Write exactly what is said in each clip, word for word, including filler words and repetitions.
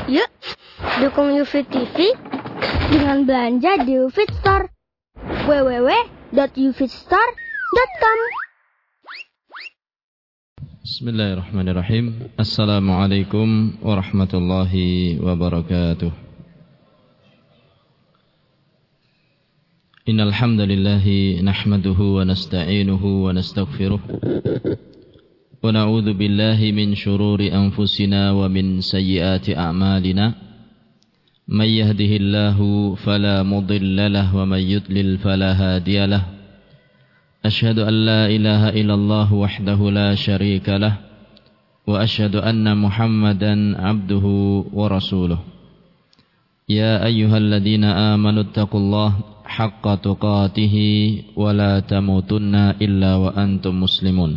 Yuk, dukung UFIT T V dengan belanja di UFIT Store. w w w dot ufitstore dot com. Bismillahirrahmanirrahim. Assalamualaikum warahmatullahi wabarakatuh. Innal hamdalillahi nahmaduhu wa nasta'inuhu wa nastaghfiruh. Wa na'udzu billahi min shururi anfusina wa min sayyiati a'malina. May yahdihillahu fala mudilla lahu wa may yudlil fala hadiya lahu. Ashhadu an la ilaha illallah wahdahu la syarika lah wa ashhadu anna Muhammadan abduhu wa rasuluh. Ya ayyuhalladzina amanu taqullaha haqqa tuqatih wa la tamutunna illa wa antum muslimun.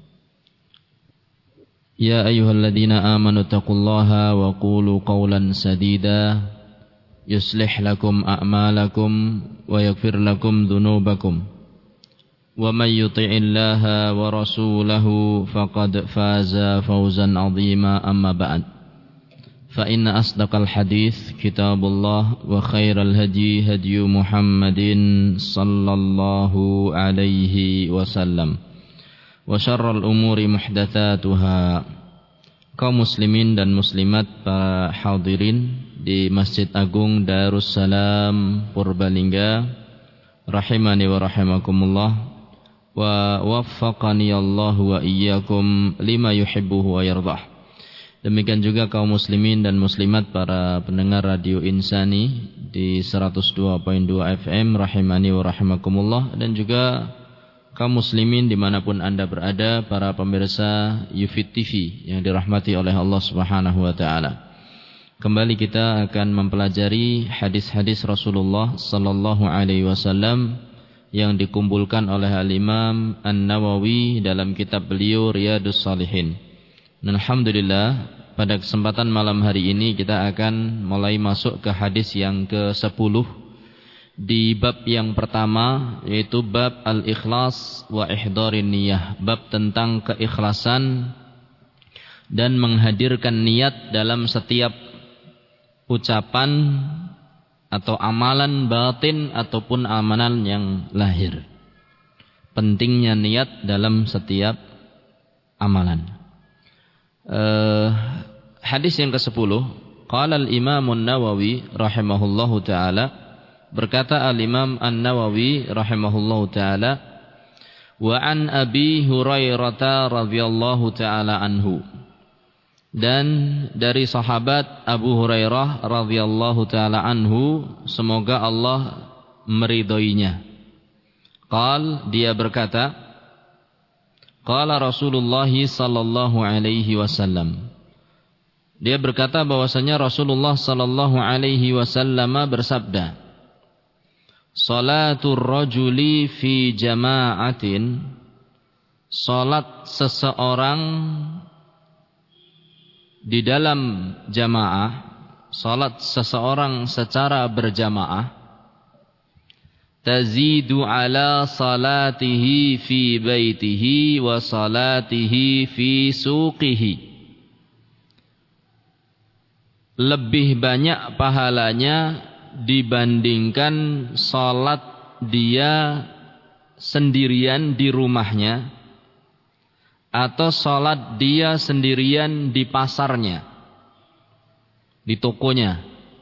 Ya ayyuhalladzina amanu taqullaha wa qulu qawlan sadida yuslih lakum a'malakum wa yaghfir lakum dhunubakum. Wa may yuti'illaha wa rasulahu faqad faza fawzan 'azima amma ba'd. Fa inna asdaqal hadits kitabullah wa khairal hadi hadi Muhammadin sallallahu alaihi wasallam. Wa syarrul umuri muhdatsatuha. Kaum muslimin dan muslimat para hadirin di Masjid Agung Darussalam Purbalingga, rahimani wa rahimakumullah. Wa waffaqani Allah wa iyyakum lima yuhibbuhu wa yardah. Demikian juga kaum muslimin dan muslimat para pendengar Radio Insani di seratus dua koma dua F M, rahimani wa rahimakumullah, dan juga kaum muslimin dimanapun Anda berada, para pemirsa UFIT T V yang dirahmati oleh Allah Subhanahu wa taala. Kembali kita akan mempelajari hadis-hadis Rasulullah sallallahu alaihi wasallam yang dikumpulkan oleh Al-Imam An-Nawawi dalam kitab beliau Riyadhus Shalihin. Dan alhamdulillah pada kesempatan malam hari ini kita akan mulai masuk ke hadis yang ke sepuluh di bab yang pertama, yaitu bab al-ikhlas wa ihdarin niyah, bab tentang keikhlasan dan menghadirkan niat dalam setiap ucapan atau amalan batin ataupun amalan yang lahir. Pentingnya niat dalam setiap amalan. Uh, hadis yang kesepuluh, qala al-Imam An-Nawawi rahimahullahu taala, berkata al-Imam An-Nawawi rahimahullahu taala, wa an Abi Hurairah radhiyallahu taala anhu, dan dari sahabat Abu Hurairah radhiyallahu taala anhu, semoga Allah meridhoinya. Qal, dia berkata, qala Rasulullah sallallahu alaihi wasallam. Dia berkata bahwasanya Rasulullah sallallahu alaihi wasallam bersabda, salatul rajuli fi jama'atin, salat seseorang di dalam jamaah, salat seseorang secara berjamaah, tazidu ala salatihi fi baitihi wa salatihi fi suqihi, lebih banyak pahalanya dibandingkan salat dia sendirian di rumahnya atau salat dia sendirian di pasarnya, di tokonya.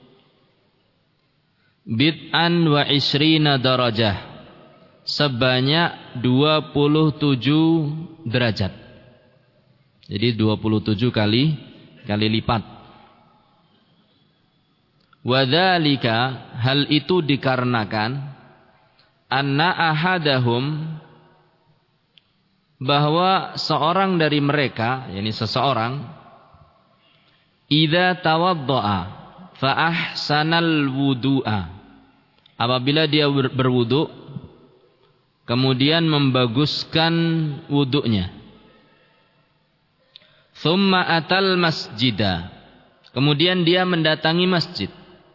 Bid'an wa ishrina darajah, sebanyak dua puluh tujuh derajat. Jadi dua puluh tujuh kali kali lipat. Wa dzalika, hal itu dikarenakan anna ahadahum, bahwa seorang dari mereka, yakni seseorang, idza tawaddaa fa ahsanal wudu'a, apabila dia berwudu kemudian membaguskan wudunya, thumma atal masjidah, kemudian dia mendatangi masjid,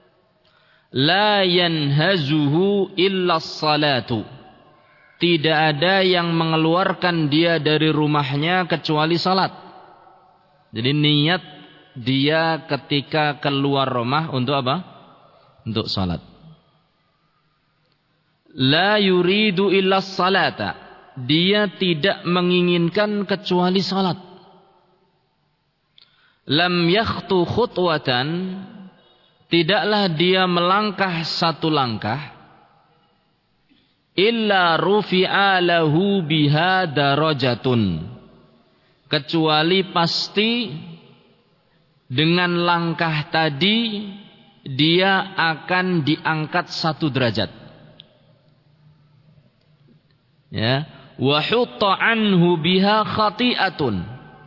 la yanhazuhu illa salatu, tidak ada yang mengeluarkan dia dari rumahnya kecuali salat. Jadi niat dia ketika keluar rumah untuk apa? Untuk salat. La yuridu illa salata. Dia tidak menginginkan kecuali salat. Lam yakhtu khutwatan. Tidaklah dia melangkah satu langkah. Illa rufi'a lahu biha darajatun. Kecuali pasti dengan langkah tadi dia akan diangkat satu derajat. Ya, wa hutta anhu biha khati'atun.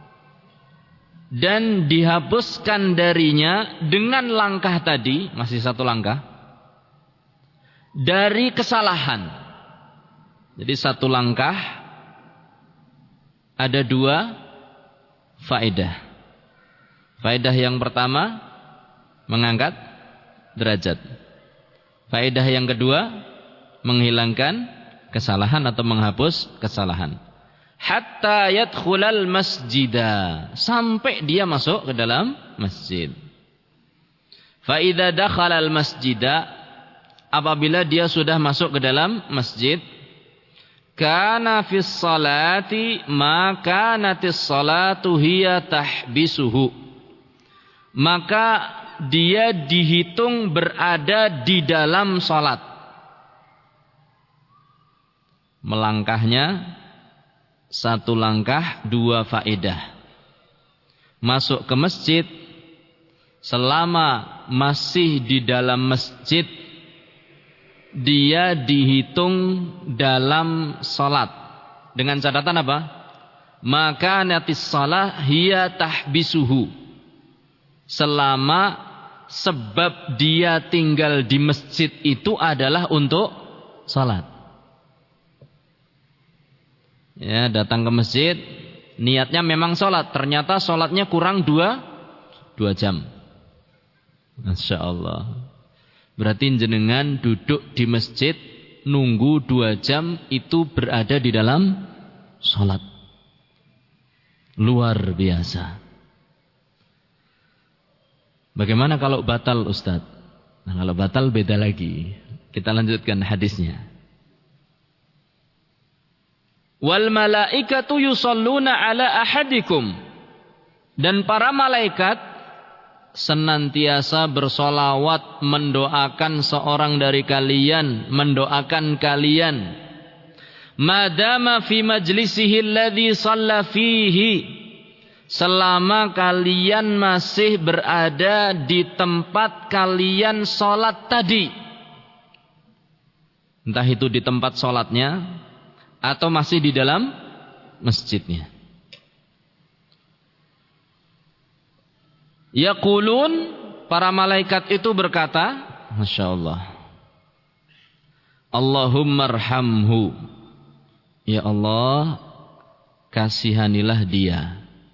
Dan dihapuskan darinya dengan langkah tadi, masih satu langkah, dari kesalahan. Jadi satu langkah ada dua faedah. Faedah yang pertama mengangkat derajat. Faedah yang kedua menghilangkan kesalahan atau menghapus kesalahan. Hatta yadkhulal masjidah, sampai dia masuk ke dalam masjid. Fa idza dakhalal masjidah, apabila dia sudah masuk ke dalam masjid, kana fis salati ma kanatis salatu hiya tahbisuhu. Maka dia dihitung berada di dalam salat. Melangkahnya satu langkah, dua faedah. Masuk ke masjid, selama masih di dalam masjid, dia dihitung dalam salat. Dengan catatan apa? Maka natis salah hiya tahbisuhu. Selama sebab dia tinggal di masjid itu adalah untuk salat. Ya, datang ke masjid, niatnya memang salat, ternyata salatnya kurang dua, dua jam. Masya Allah. Berarti jenengan duduk di masjid nunggu dua jam itu berada di dalam salat. Luar biasa. Bagaimana kalau batal, Ustaz? Nah, kalau batal beda lagi. Kita lanjutkan hadisnya. Wal malaikatu yusalluna ala ahadikum. Dan para malaikat senantiasa bersolawat mendoakan seorang dari kalian, mendoakan kalian. Madama fi majlisihi alladhi shalla fihi. Selama kalian masih berada di tempat kalian sholat tadi. Entah itu di tempat sholatnya atau masih di dalam masjidnya. Yaqulun, para malaikat itu berkata, Masya Allah, Allahumma arhamhu. Ya Allah, kasihanilah dia.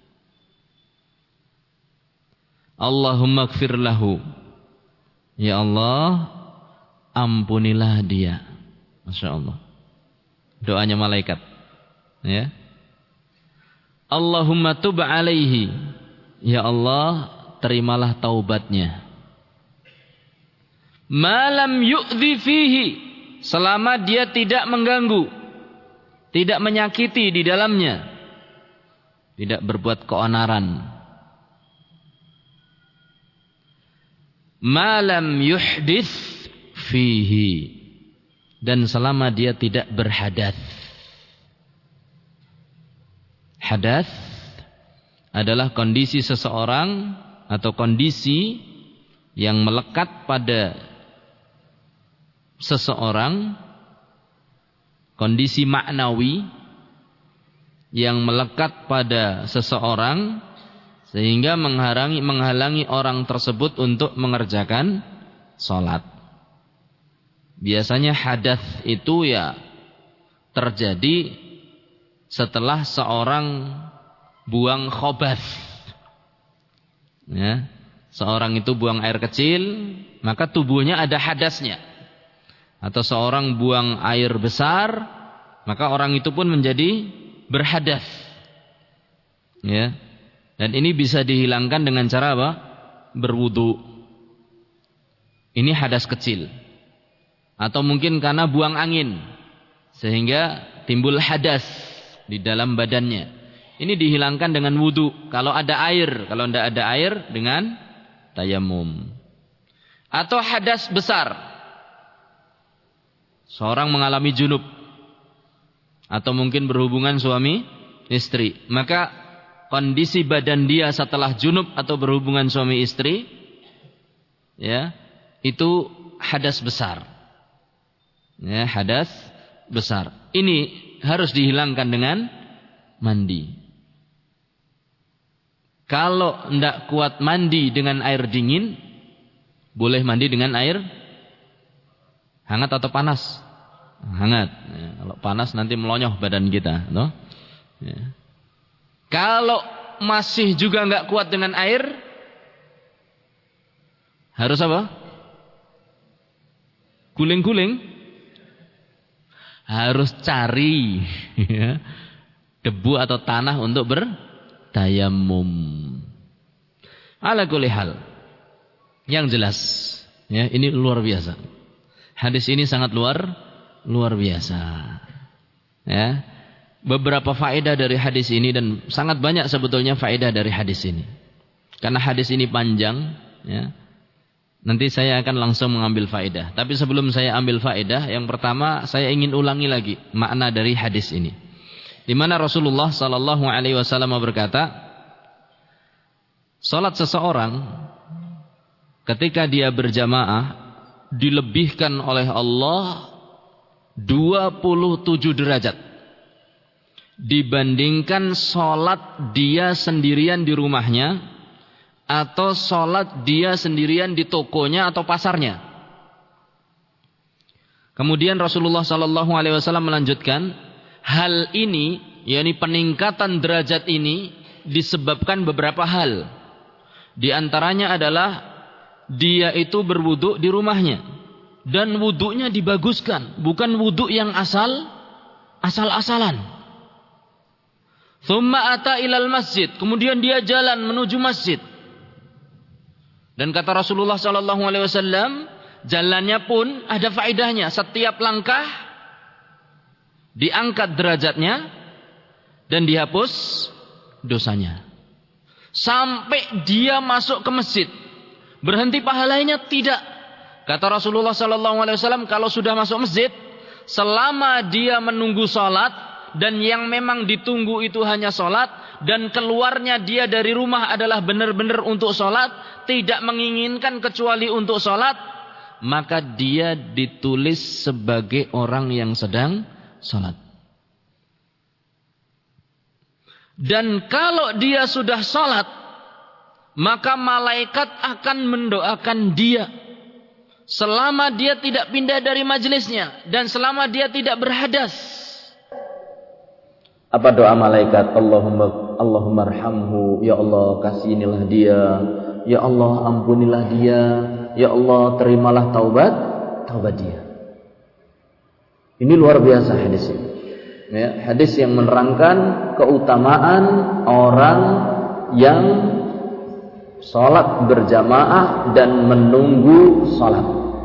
Allahumma gfir lahu. Ya Allah, ampunilah dia. Masya Allah. Doanya malaikat. Ya. Allahumma tub alaihi. Ya Allah, terimalah taubatnya. Malam yu'dhi fihi. Selama dia tidak mengganggu, tidak menyakiti di dalamnya, tidak berbuat keonaran. Malam yuhdits fihi. Dan selama dia tidak berhadas. Hadas adalah kondisi seseorang atau kondisi yang melekat pada seseorang, kondisi maknawi yang melekat pada seseorang sehingga menghalangi menghalangi orang tersebut untuk mengerjakan sholat. Biasanya hadas itu ya terjadi setelah seorang buang khobath. Ya, seorang itu buang air kecil, maka tubuhnya ada hadasnya. Atau seorang buang air besar, maka orang itu pun menjadi berhadas. Ya. Dan ini bisa dihilangkan dengan cara apa? Berwudu. Ini hadas kecil. Atau mungkin karena buang angin, sehingga timbul hadas di dalam badannya. Ini dihilangkan dengan wudu. Kalau ada air, kalau tidak ada air dengan tayamum. Atau hadas besar. Seorang mengalami junub. Atau mungkin berhubungan suami istri. Maka kondisi badan dia setelah junub atau berhubungan suami istri, ya, itu hadas besar. Ya, hadas besar. Ini harus dihilangkan dengan mandi. Kalau tidak kuat mandi dengan air dingin, boleh mandi dengan air hangat atau panas? Hangat. Ya, kalau panas nanti melonyoh badan kita, no? Ya. Kalau masih juga nggak kuat dengan air, harus apa? Guling-guling. Harus cari ya, debu atau tanah untuk bertayamum. Ala kulli hal. Yang jelas, ya, ini luar biasa. Hadis ini sangat luar luar biasa. Ya. Beberapa faedah dari hadis ini, dan sangat banyak sebetulnya faedah dari hadis ini. Karena hadis ini panjang, ya. Nanti saya akan langsung mengambil faedah. Tapi sebelum saya ambil faedah, yang pertama saya ingin ulangi lagi makna dari hadis ini. Di mana Rasulullah sallallahu alaihi wasallam berkata, salat seseorang ketika dia berjamaah dilebihkan oleh Allah dua puluh tujuh derajat dibandingkan sholat dia sendirian di rumahnya atau sholat dia sendirian di tokonya atau pasarnya. Kemudian Rasulullah Sallallahu Alaihi Wasallam melanjutkan, hal ini, yakni peningkatan derajat ini disebabkan beberapa hal. Di antaranya adalah dia itu berwudu di rumahnya dan wudunya dibaguskan, bukan wudu yang asal asal-asalan. Thumma ata ilal masjid, kemudian dia jalan menuju masjid. Dan kata Rasulullah sallallahu alaihi wasallam, jalannya pun ada faedahnya. Setiap langkah diangkat derajatnya dan dihapus dosanya. Sampai dia masuk ke masjid, berhenti pahalanya? Tidak. Kata Rasulullah sallallahu alaihi wasallam, kalau sudah masuk masjid, selama dia menunggu salat, dan yang memang ditunggu itu hanya sholat, dan keluarnya dia dari rumah adalah benar-benar untuk sholat, tidak menginginkan kecuali untuk sholat, maka dia ditulis sebagai orang yang sedang sholat. Dan kalau dia sudah sholat, maka malaikat akan mendoakan dia selama dia tidak pindah dari majelisnya dan selama dia tidak berhadas. Apa doa malaikat? Allahumma Allahumma arhamhu, ya Allah kasihinilah dia, ya Allah ampunilah dia, ya Allah terimalah taubat taubat dia. Ini luar biasa hadis ini. Ya, hadis yang menerangkan keutamaan orang yang sholat berjamaah dan menunggu sholat.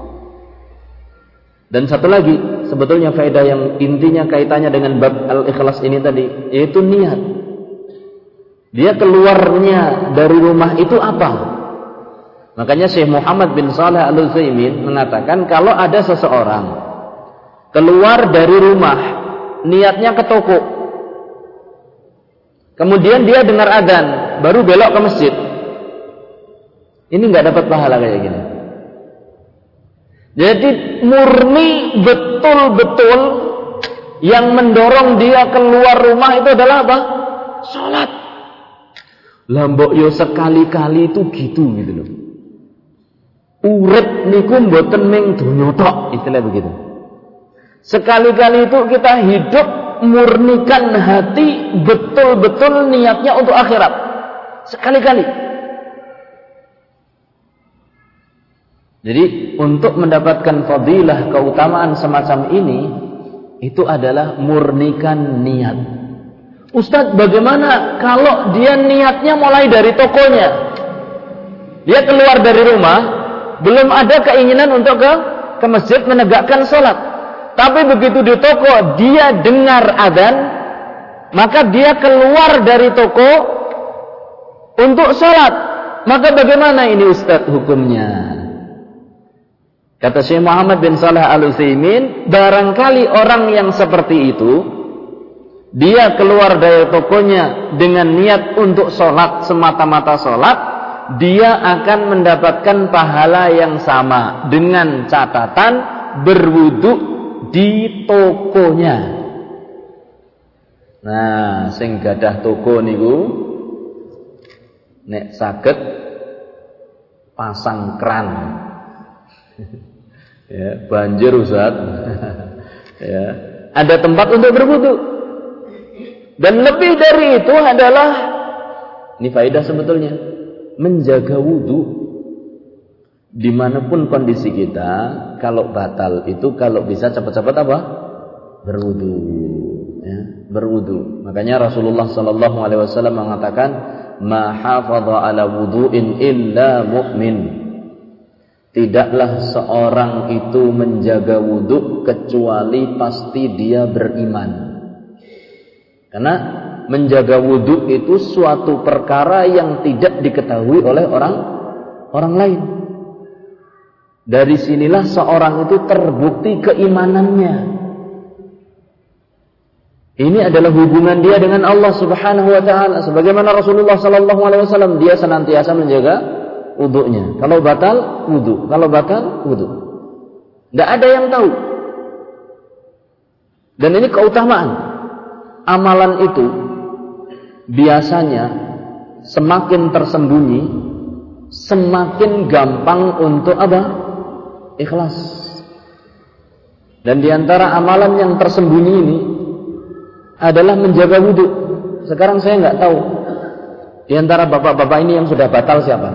Dan satu lagi, sebetulnya faedah yang intinya kaitannya dengan bab al-ikhlas ini tadi, yaitu niat. Dia keluarnya dari rumah itu apa? Makanya Syekh Muhammad bin Shalih Al-Utsaimin mengatakan, kalau ada seseorang keluar dari rumah, niatnya ke toko, kemudian dia dengar adzan, baru belok ke masjid, ini nggak dapat pahala kayak gini. Jadi murni betul-betul yang mendorong dia keluar rumah itu adalah apa? Salat. Lambok yo sekali-kali itu gitu gitu loh. Urip niku mboten ming donya tok, istilah begitu. Sekali-kali itu kita hidup murnikan hati, betul-betul niatnya untuk akhirat. Sekali-kali. Jadi untuk mendapatkan fadilah keutamaan semacam ini, itu adalah murnikan niat. Ustadz, bagaimana kalau dia niatnya mulai dari tokonya? Dia keluar dari rumah, belum ada keinginan untuk ke, ke masjid menegakkan sholat. Tapi begitu di toko, dia dengar adzan, maka dia keluar dari toko untuk sholat. Maka bagaimana ini Ustadz hukumnya? Kata Syekh Muhammad bin Shalih Al-Utsaimin, barangkali orang yang seperti itu, dia keluar dari tokonya dengan niat untuk sholat, semata-mata sholat, dia akan mendapatkan pahala yang sama dengan catatan berwudu di tokonya. Nah, sing gadah toko niku nek saged pasang kran. Ya, banjir Ustaz. Ya, ada tempat untuk berwudu. Dan lebih dari itu adalah, ini faedah sebetulnya, menjaga wudu. Dimanapun kondisi kita, kalau batal itu kalau bisa cepat-cepat apa? Berwudu. Ya, berwudu. Makanya Rasulullah Sallallahu Alaihi Wasallam mengatakan, "Ma hafadha ala wudu'in illa mu'min." Tidaklah seorang itu menjaga wudu kecuali pasti dia beriman. Karena menjaga wudhu itu suatu perkara yang tidak diketahui oleh orang orang lain. Dari sinilah seorang itu terbukti keimanannya. Ini adalah hubungan dia dengan Allah Subhanahu wa taala. Sebagaimana Rasulullah sallallahu alaihi wasallam, dia senantiasa menjaga wudhunya. Kalau batal, wudhu. Kalau batal, wudhu. Tidak ada yang tahu. Dan ini keutamaan. Amalan itu biasanya semakin tersembunyi, semakin gampang untuk apa? Ikhlas. Dan diantara amalan yang tersembunyi ini adalah menjaga wudhu. Sekarang saya nggak tahu diantara bapak-bapak ini yang sudah batal siapa?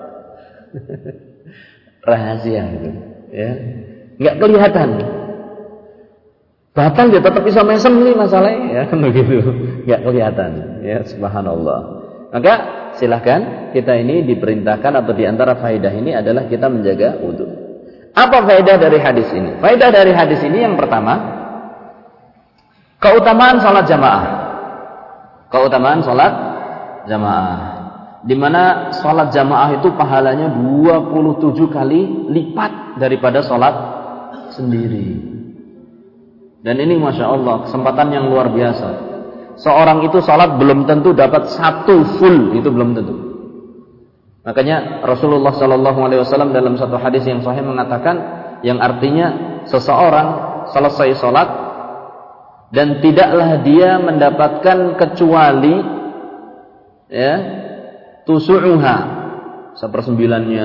Rahasia gitu, ya, nggak kelihatan. Batal dia tetap bisa mesem nih masalahnya, ya kan begitu, nggak kelihatan, ya subhanallah. Maka silahkan kita ini diperintahkan atau diantara faedah ini adalah kita menjaga wudhu. Apa faedah dari hadis ini? Faedah dari hadis ini yang pertama, keutamaan salat jamaah. Keutamaan salat jamaah, di mana salat jamaah itu pahalanya dua puluh tujuh kali lipat daripada salat sendiri. Dan ini Masya Allah kesempatan yang luar biasa. Seorang itu salat belum tentu dapat satu full, itu belum tentu. Makanya Rasulullah Sallallahu Alaihi Wasallam dalam satu hadis yang sahih mengatakan, yang artinya seseorang selesai salat dan tidaklah dia mendapatkan kecuali ya tusu'uha, sepersembilannya,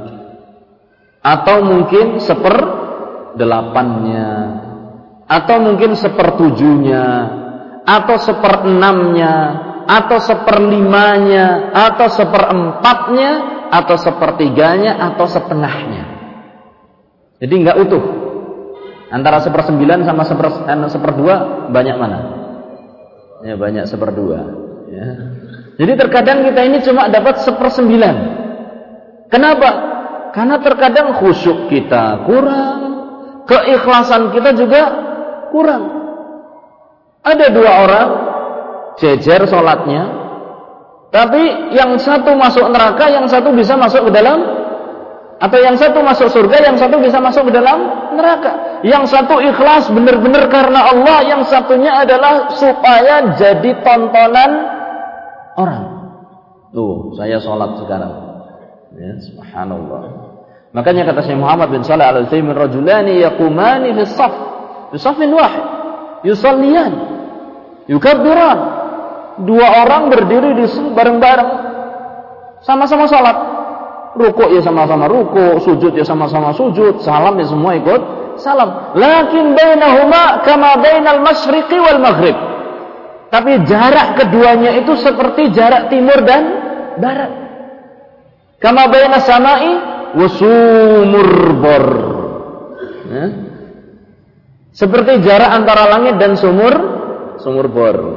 atau mungkin seperdelapannya, atau mungkin sepertujuhnya, atau seperenamnya, atau seperlimanya, atau seperempatnya, atau sepertiganya, atau setengahnya. Jadi nggak utuh. Antara sepersembilan sama seper, seperdua banyak mana? Ya banyak seperdua. Ya. Jadi terkadang kita ini cuma dapat sepersembilan. Kenapa? Karena terkadang khusyuk kita kurang, keikhlasan kita juga kurang. Ada dua orang jejer sholatnya, tapi yang satu masuk neraka, yang satu bisa masuk ke dalam, atau yang satu masuk surga, yang satu bisa masuk ke dalam neraka. Yang satu ikhlas benar-benar karena Allah, yang satunya adalah supaya jadi tontonan orang. Tuh, saya sholat sekarang. Ya, subhanallah. Makanya kata Syekh Muhammad bin Shalih Al-Utsaimin, rajulani yaqumani fi shaf, fi shafin wahid, yusalliyan, yukabbiran. Dua orang berdiri di bareng-bareng, sama-sama salat. Rukuk ya sama-sama rukuk, sujud ya sama-sama sujud, salam ya semua ikut salam. Lakin bainahuma kama bainal masyriqi wal maghrib. Tapi jarak keduanya itu seperti jarak timur dan barat. Kama bainas samai wasumur bor. Ya. Seperti jarak antara langit dan sumur sumur bor.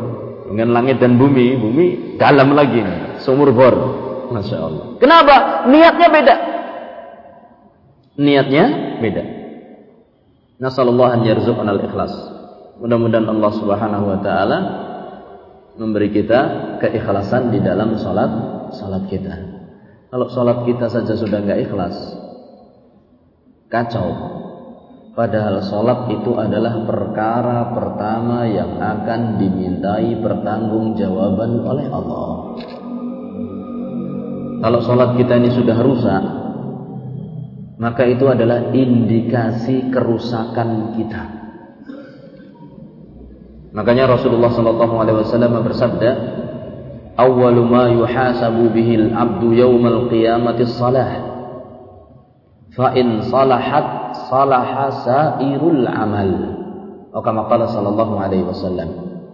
Dengan langit dan bumi, bumi dalam lagi nih, sumur bor. Masya Allah. Kenapa? Niatnya beda. Niatnya beda. Nasallallahu an yarzuqana al-ikhlas. Mudah-mudahan Allah Subhanahu wa taala memberi kita keikhlasan di dalam salat salat kita. Kalau salat kita saja sudah enggak ikhlas, kacau. Padahal salat itu adalah perkara pertama yang akan dimintai pertanggungjawaban oleh Allah. Kalau salat kita ini sudah rusak, maka itu adalah indikasi kerusakan kita. Makanya Rasulullah sallallahu alaihi wasallam bersabda, "Awwalu ma yuhasabu bihil abdu yaumal qiyamati shalah. Fa in salahat salaha sairul amal." Atau kama qala sallallahu alaihi wasallam.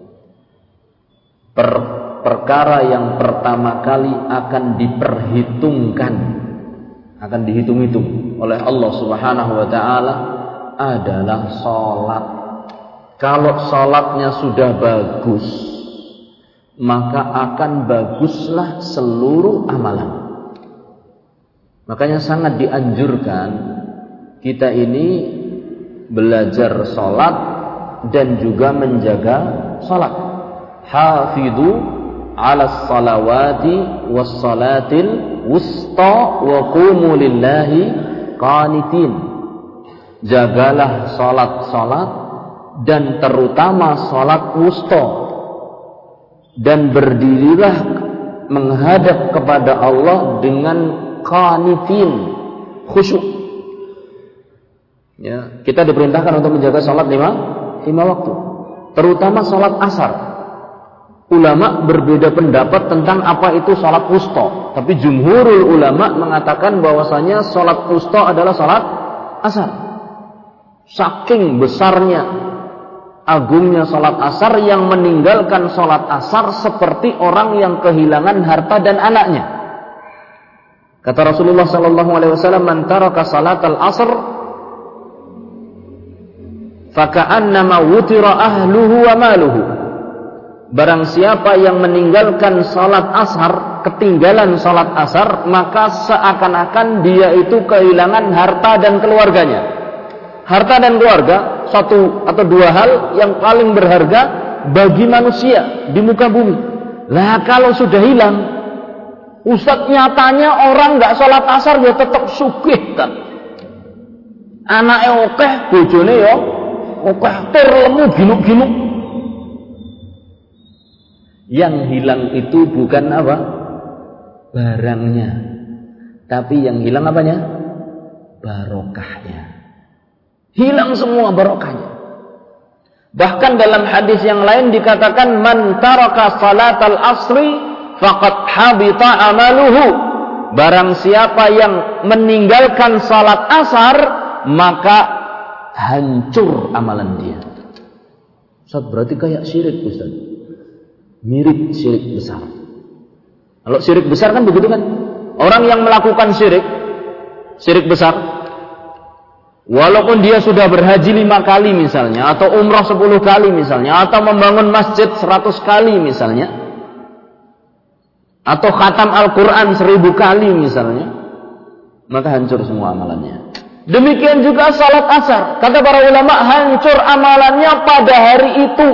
Per, perkara yang pertama kali akan diperhitungkan, akan dihitung-hitung oleh Allah Subhanahu wa taala adalah salat. Kalau salatnya sudah bagus, maka akan baguslah seluruh amalan. Makanya sangat dianjurkan kita ini belajar salat dan juga menjaga salat. Hafidhu 'alas salawati was salatil wusta wa qumu lillahi qanitin. Jagalah salat-salat dan terutama salat wusta, dan berdirilah menghadap kepada Allah dengan qanitin, khusyuk. Ya, kita diperintahkan untuk menjaga salat lima, lima waktu, terutama salat asar. Ulama berbeda pendapat tentang apa itu salat wusta, tapi jumhurul ulama mengatakan bahwasanya salat wusta adalah salat asar. Saking besarnya, agungnya salat asar, yang meninggalkan salat asar seperti orang yang kehilangan harta dan anaknya. Kata Rasulullah sallallahu alaihi wasallam, "Man taraka salatal asr faka'annama wutira ahluhu wa maluhu." Barang siapa yang meninggalkan salat asar, ketinggalan salat asar, maka seakan-akan dia itu kehilangan harta dan keluarganya. Harta dan keluarga satu atau dua hal yang paling berharga bagi manusia di muka bumi. Lah kalau sudah hilang, Ustaz, nyatanya orang nggak sholat asar ya tetap sugih kan. Anaknya okeh, bojone ya okeh, tur lemu ginuk-ginuk. Yang hilang itu bukan apa? Barangnya, tapi yang hilang apanya? Barokahnya. Hilang semua barokahnya. Bahkan dalam hadis yang lain dikatakan, "Man taraka salatal asri faqad habita amaluhu." Barang siapa yang meninggalkan salat asar, maka hancur amalan dia. Ustaz, berarti kayak syirik, Ustaz. Mirip syirik besar. Kalau syirik besar kan begitu kan? Orang yang melakukan syirik, syirik besar, walaupun dia sudah berhaji lima kali misalnya, atau umrah sepuluh kali misalnya, atau membangun masjid seratus kali misalnya, atau khatam Al-Quran seribu kali misalnya, maka hancur semua amalannya. Demikian juga salat asar. Kata para ulama, hancur amalannya pada hari itu.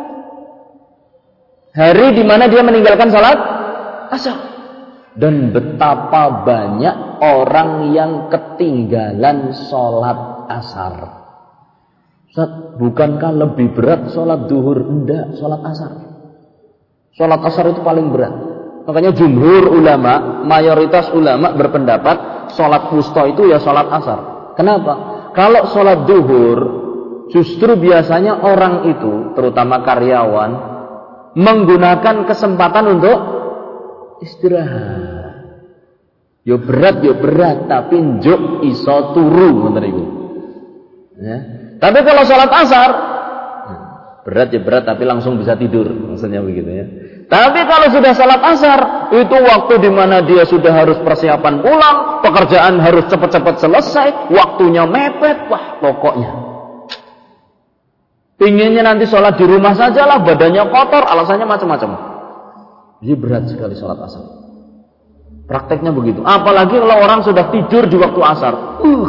Hari di mana dia meninggalkan salat asar. Dan betapa banyak orang yang ketinggalan sholat asar. Ustaz, bukankah lebih berat sholat duhur? Enggak, sholat asar. Sholat asar itu paling berat. Makanya jumhur ulama, mayoritas ulama berpendapat sholat wusta itu ya sholat asar. Kenapa? Kalau sholat duhur, justru biasanya orang itu, terutama karyawan, menggunakan kesempatan untuk istirahat. Yo berat, yo berat, tapi njuk iso turu, ngoten iku. Ya. Tapi kalau salat asar, berat ya berat, tapi langsung bisa tidur, maksudnya begitu ya. Tapi kalau sudah salat asar, itu waktu di mana dia sudah harus persiapan pulang, pekerjaan harus cepat-cepat selesai, waktunya mepet, wah pokoknya. Pinginnya nanti sholat di rumah sajalah, badannya kotor, alasannya macam-macam. Jadi berat sekali sholat asar. Prakteknya begitu. Apalagi kalau orang sudah tidur di waktu asar. Uh,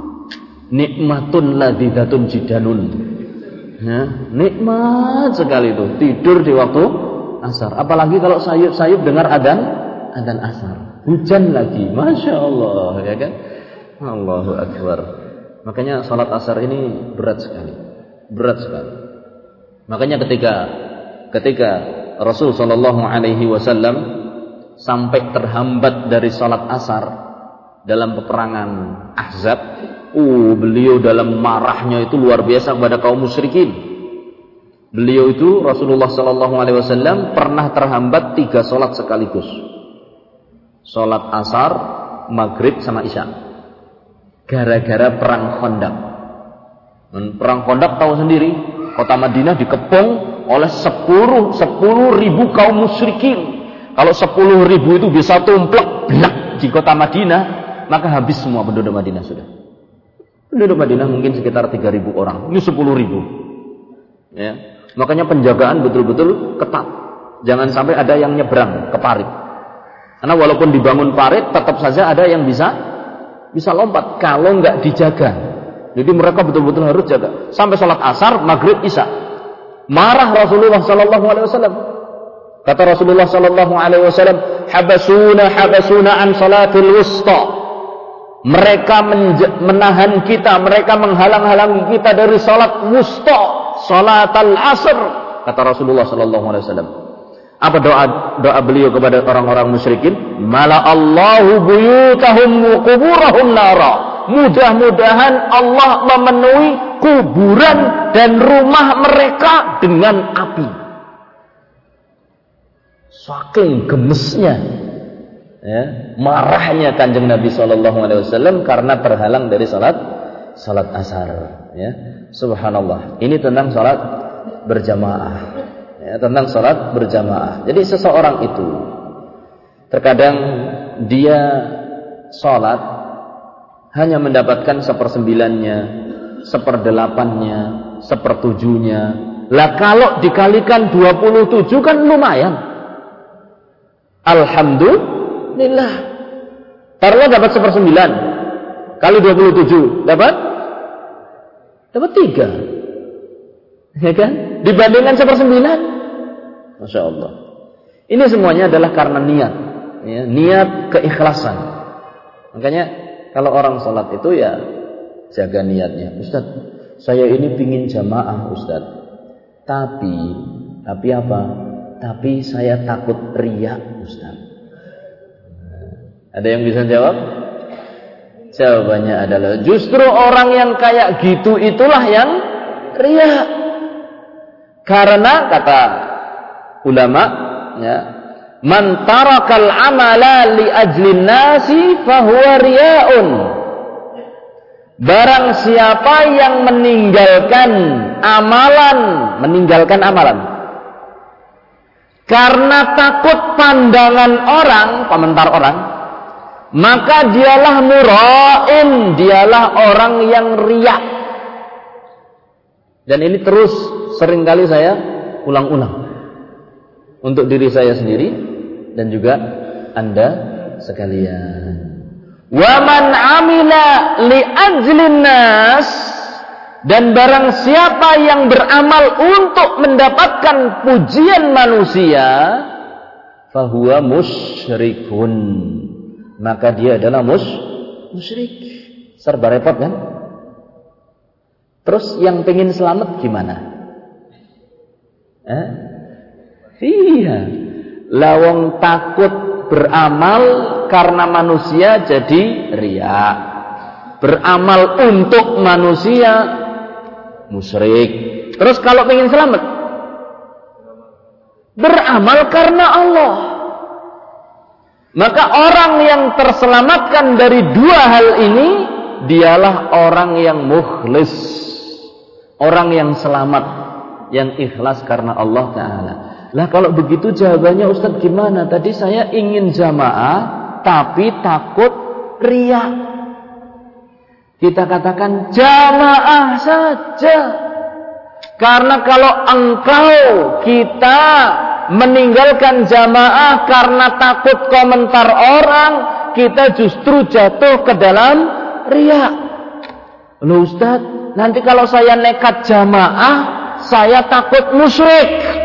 nikmatun ladidatun jidanun. Ya, nikmat sekali itu tidur di waktu asar. Apalagi kalau sayup-sayup dengar adzan, adzan asar. Hujan lagi, masya Allah, ya kan? Allahu Akbar. Makanya sholat asar ini berat sekali. Berat sekali. Makanya ketika ketika Rasul Shallallahu Alaihi Wasallam sampai terhambat dari salat asar dalam peperangan Ahzab, uh beliau dalam marahnya itu luar biasa kepada kaum musyrikin. Beliau itu Rasulullah Shallallahu Alaihi Wasallam pernah terhambat tiga salat sekaligus, salat asar, maghrib sama isya, gara-gara perang Khandaq. Dan perang Khandaq tahu sendiri, kota Madinah dikepung oleh sepuluh ribu kaum musyrikin. Kalau sepuluh ribu itu bisa tumplek blak di kota Madinah, maka habis semua penduduk Madinah sudah. Penduduk Madinah mungkin sekitar tiga ribu orang, ini sepuluh ribu. Ya. Makanya penjagaan betul-betul ketat. Jangan sampai ada yang nyebrang ke parit. Karena walaupun dibangun parit, tetap saja ada yang bisa bisa lompat kalau nggak dijaga. Jadi mereka betul-betul harus jaga sampai sholat asar, maghrib, isya. Marah Rasulullah Sallallahu Alaihi Wasallam. Kata Rasulullah Sallallahu Alaihi Wasallam, habasuna habasuna an salatil wusta. Mereka menahan kita, mereka menghalang-halangi kita dari salat wusta, salat al-asr. Kata Rasulullah Sallallahu Alaihi Wasallam. Apa doa doa beliau kepada orang-orang musyrikin? Mala Allahu buyutahum wa quburahum nara. Mudah-mudahan Allah memenuhi kuburan dan rumah mereka dengan api. Saking gemesnya, ya, marahnya Kanjeng Nabi Shallallahu Alaihi Wasallam karena terhalang dari salat salat asar. Ya, subhanallah. Ini tentang salat berjamaah. Ya, tentang salat berjamaah. Jadi seseorang itu terkadang dia salat hanya mendapatkan sepersembilannya, seperdelapannya, sepertujuhnya. Lah kalau dikalikan dua puluh tujuh kan lumayan. Alhamdulillah. Taruhlah dapat sepersembilan kali dua puluh tujuh dapat dapat tiga, ya kan? Dibandingkan sepersembilan, masya Allah. Ini semuanya adalah karena niat, ya, niat keikhlasan. Makanya kalau orang sholat itu ya jaga niatnya. Ustaz, saya ini pingin jamaah Ustaz. Tapi, tapi apa? Tapi saya takut riya Ustaz. Ada yang bisa jawab? Jawabannya adalah justru orang yang kayak gitu itulah yang riya. Karena kata ulama, ya, man tarakal amala li ajlin nasi fahuwa riya'un. Barang siapa yang meninggalkan amalan, meninggalkan amalan karena takut pandangan orang, komentar orang, maka dialah mura'in, dialah orang yang riya'. Dan ini terus seringkali saya ulang-ulang untuk diri saya sendiri dan juga Anda sekalian. Wa man amila li ajlin nas, dan barang siapa yang beramal untuk mendapatkan pujian manusia, fahuwa musyrikun, maka dia adalah mus musyrik. Serba repot kan? Terus yang pengen selamat gimana? Eh? Iya, lawang takut beramal karena manusia jadi riya, beramal untuk manusia musyrik. Terus kalau pengen selamat, beramal karena Allah. Maka orang yang terselamatkan dari dua hal ini, dialah orang yang mukhlis, orang yang selamat, yang ikhlas karena Allah Ta'ala. Lah kalau begitu jawabannya Ustaz gimana? Tadi saya ingin jamaah tapi takut riya. Kita katakan jamaah saja. Karena kalau engkau kita meninggalkan jamaah karena takut komentar orang, kita justru jatuh ke dalam riya. Loh Ustaz, nanti kalau saya nekat jamaah, saya takut musyrik.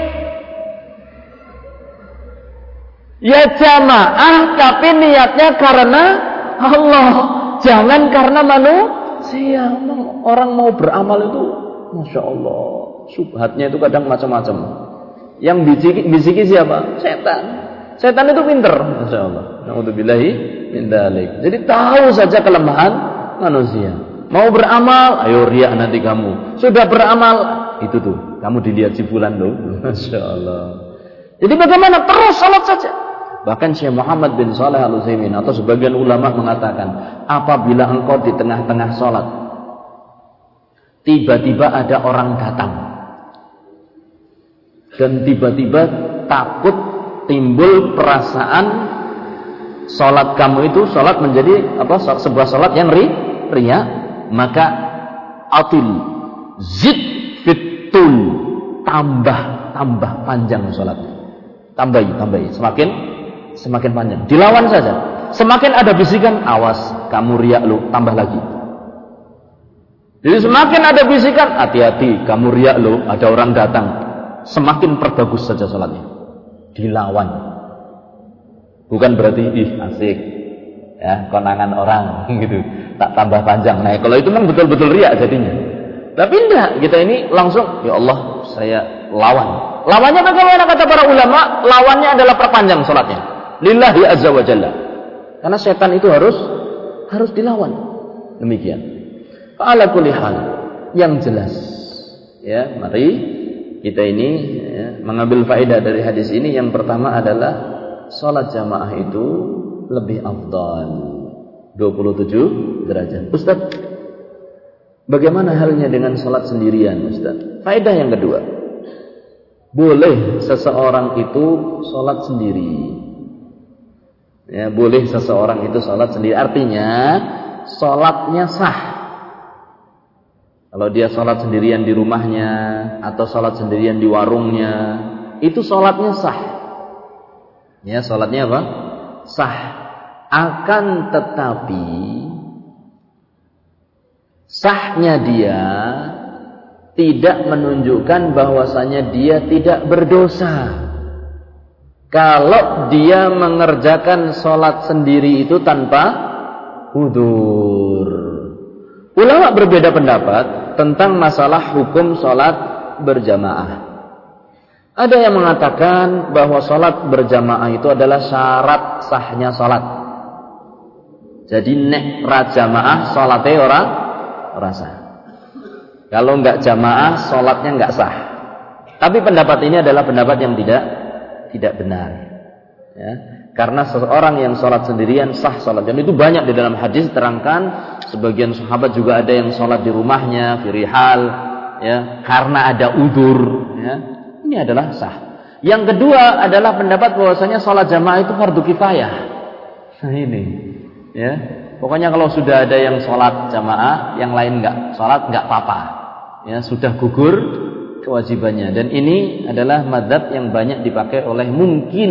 Ya jamaah, tapi niatnya karena Allah, jangan karena manusia. Orang mau beramal itu, Masya Allah, subhatnya itu kadang macam-macam. Yang bisiki, bisiki siapa? Setan. Setan itu pinter, Masya Allah. Na'udzubillahi min dzalik. Jadi tahu saja kelemahan manusia. Mau beramal, ayo riak nanti kamu. Sudah beramal, itu tuh, kamu dilihat si fulan tuh. Masya Allah. Jadi bagaimana? Terus salat saja. Bahkan Syekh Muhammad bin Shalih Al-Utsaimin atau sebagian ulama mengatakan, apabila engkau di tengah-tengah salat, tiba-tiba ada orang datang, dan tiba-tiba takut timbul perasaan salat kamu itu salat menjadi apa? Sebuah salat yang ri, riya, maka atil zid fitul, tambah tambah panjang salatnya, tambahi tambahi semakin semakin panjang, dilawan saja. Semakin ada bisikan, awas kamu riya lu, tambah lagi. Jadi semakin ada bisikan, hati-hati kamu riya lu, ada orang datang, semakin perbagus saja salatnya, dilawan. Bukan berarti ih asik ya, konangan orang gitu, tak tambah panjang. Nah kalau itu memang betul-betul riya jadinya. Tapi enggak, kita ini langsung ya Allah saya lawan. Lawannya bagaimana kata para ulama? Lawannya adalah perpanjang salatnya lillahi azza wa jalla. Karena setan itu harus harus dilawan. Demikian. Ala kulli hal, yang jelas ya, mari kita ini ya, mengambil faedah dari hadis ini. Yang pertama adalah salat jamaah itu lebih afdal, dua puluh tujuh derajat. Ustaz, bagaimana halnya dengan salat sendirian, Ustaz? Faedah yang kedua, boleh seseorang itu salat sendiri. Ya, boleh seseorang itu salat sendiri. Artinya salatnya sah. Kalau dia salat sendirian di rumahnya atau salat sendirian di warungnya, itu salatnya sah. Ya, salatnya apa? Sah. Akan tetapi sahnya dia tidak menunjukkan bahwasanya dia tidak berdosa. Kalau dia mengerjakan sholat sendiri itu tanpa udzur. Ulama berbeda pendapat tentang masalah hukum sholat berjamaah. Ada yang mengatakan bahwa sholat berjamaah itu adalah syarat sahnya sholat. Jadi nek ra jamaah sholatnya orang ora sah. Kalau enggak jamaah sholatnya enggak sah. Tapi pendapat ini adalah pendapat yang tidak tidak benar, ya. Karena seseorang yang sholat sendirian sah sholat. Dan itu banyak di dalam hadis terangkan. Sebagian sahabat juga ada yang sholat di rumahnya, firihal, ya, karena ada udzur. Ya. Ini adalah sah. Yang kedua adalah pendapat bahwasanya sholat jamaah itu fardu kifayah. Nah ini, ya. Pokoknya kalau sudah ada yang sholat jamaah, yang lain enggak sholat, enggak apa-apa. Ya, sudah gugur kewajibannya. Dan ini adalah mazhab yang banyak dipakai oleh mungkin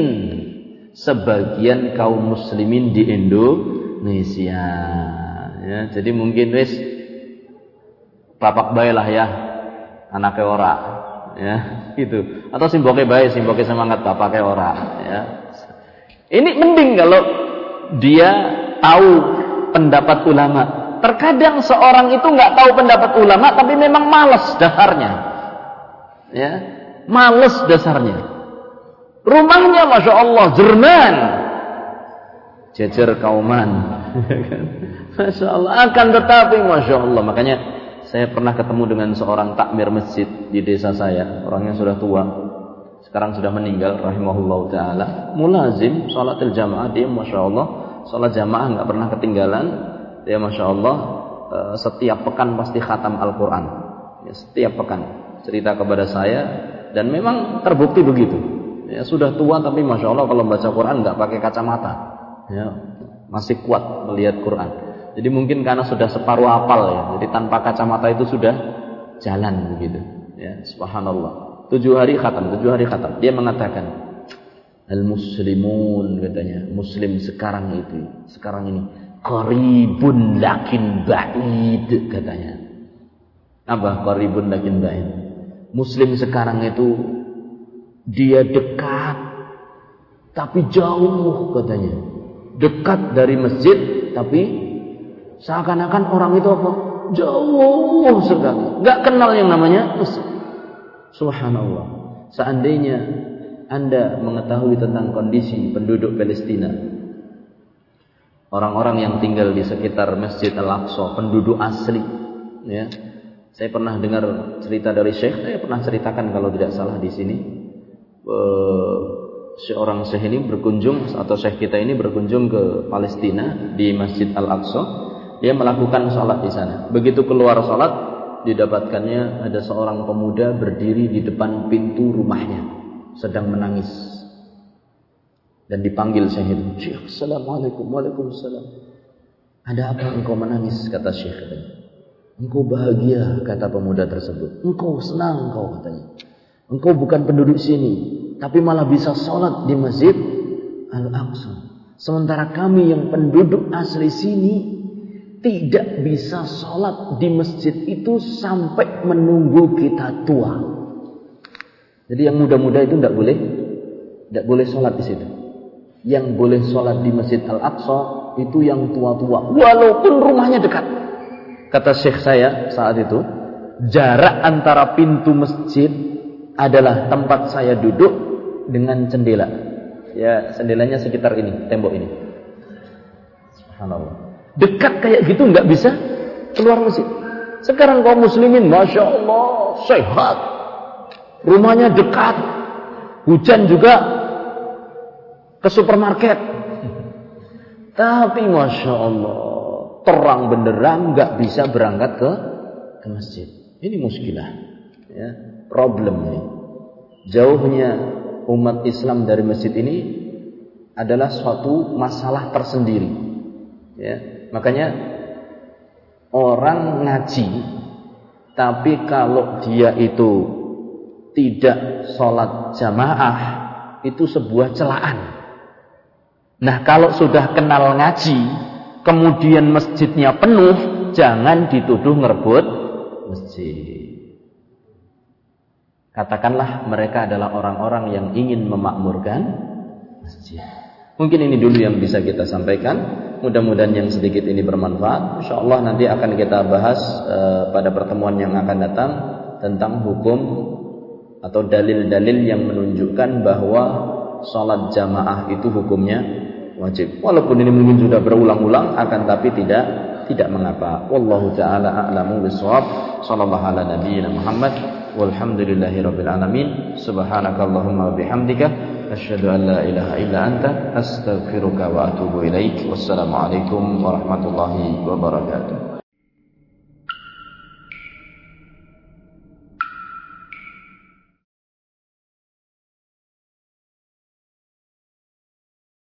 sebagian kaum muslimin di Indonesia. Ya, jadi mungkin wis bapak bae lah ya, anake ora, ya, gitu. Atau simboke bae, simboke semangat bapake ora, ya. Ini mending kalau dia tahu pendapat ulama. Terkadang seorang itu nggak tahu pendapat ulama, tapi memang malas dasarnya. Ya, males dasarnya. Rumahnya Masya Allah Jerman, jejer kauman. Masya Allah. Akan tetapi Masya Allah, makanya saya pernah ketemu dengan seorang takmir masjid di desa saya. Orangnya sudah tua, sekarang sudah meninggal rahimahullah ta'ala. Mulazim salatil jamaah, dia Masya Allah salat jamaah nggak pernah ketinggalan. Dia Masya Allah setiap pekan pasti khatam Al-Quran, ya, setiap pekan. Cerita kepada saya, dan memang terbukti begitu. Ya, sudah tua tapi Masya Allah kalau baca Quran nggak pakai kacamata, ya, masih kuat melihat Quran. Jadi mungkin karena sudah separuh hafal ya, jadi tanpa kacamata itu sudah jalan begitu. Ya, subhanallah. Tujuh hari khatam, tujuh hari khatam. Dia mengatakan, al-muslimun katanya, muslim sekarang itu, sekarang ini, qaribun lakin ba'id katanya. Apa qaribun lakin ba'id? Muslim sekarang itu dia dekat tapi jauh katanya. Dekat dari masjid tapi seakan-akan orang itu apa? Jauh sekali. Enggak kenal yang namanya masjid. Subhanallah. Seandainya Anda mengetahui tentang kondisi penduduk Palestina, orang-orang yang tinggal di sekitar Masjid Al-Aqsa, penduduk asli, ya. Saya pernah dengar cerita dari Syekh, saya pernah ceritakan kalau tidak salah di sini. Uh, seorang Syekh ini berkunjung, atau Syekh kita ini berkunjung ke Palestina di Masjid Al-Aqsa. Dia melakukan sholat di sana. Begitu keluar sholat, didapatkannya ada seorang pemuda berdiri di depan pintu rumahnya, sedang menangis. Dan dipanggil Syekh itu, Syekh, assalamualaikum, waalaikumsalam. Ada apa engkau menangis? Kata Syekh katanya. Engkau bahagia, kata pemuda tersebut. Engkau senang, engkau katanya. Engkau bukan penduduk sini, tapi malah bisa sholat di Masjid Al-Aqsa. Sementara kami yang penduduk asli sini tidak bisa sholat di masjid itu sampai menunggu kita tua. Jadi yang muda-muda itu tidak boleh, tidak boleh sholat di situ. Yang boleh sholat di Masjid Al-Aqsa itu yang tua-tua, walaupun rumahnya dekat. Kata Syekh saya saat itu, jarak antara pintu masjid adalah tempat saya duduk dengan jendela. Ya, jendelanya sekitar ini, tembok ini. Subhanallah. Dekat kayak gitu nggak bisa keluar masjid. Sekarang kaum muslimin, masya Allah, sehat. Rumahnya dekat. Hujan juga ke supermarket. Tapi masya Allah, terang benderang nggak bisa berangkat ke ke masjid. Ini muskilah, ya, problem ini. Jauhnya umat Islam dari masjid ini adalah suatu masalah tersendiri. Ya, makanya orang ngaji, tapi kalau dia itu tidak sholat jamaah, itu sebuah celaan. Nah, kalau sudah kenal ngaji, kemudian masjidnya penuh, jangan dituduh ngerebut masjid. Katakanlah mereka adalah orang-orang yang ingin memakmurkan masjid. Mungkin ini dulu yang bisa kita sampaikan. Mudah-mudahan yang sedikit ini bermanfaat. InsyaAllah nanti akan kita bahas uh, pada pertemuan yang akan datang tentang hukum atau dalil-dalil yang menunjukkan bahwa sholat jamaah itu hukumnya wajib. Walaupun ini mungkin sudah berulang-ulang, akan tapi tidak tidak mengapa. Wallahu taala a'lamu bishawab. Shallallahu ala nabiyyina Muhammad walhamdulillahi rabbil alamin. Subhanakallahumma wa bihamdika asyhadu an la ilaha illa anta astaghfiruka wa atubu ilaik. Wassalamu alaikum warahmatullahi wabarakatuh.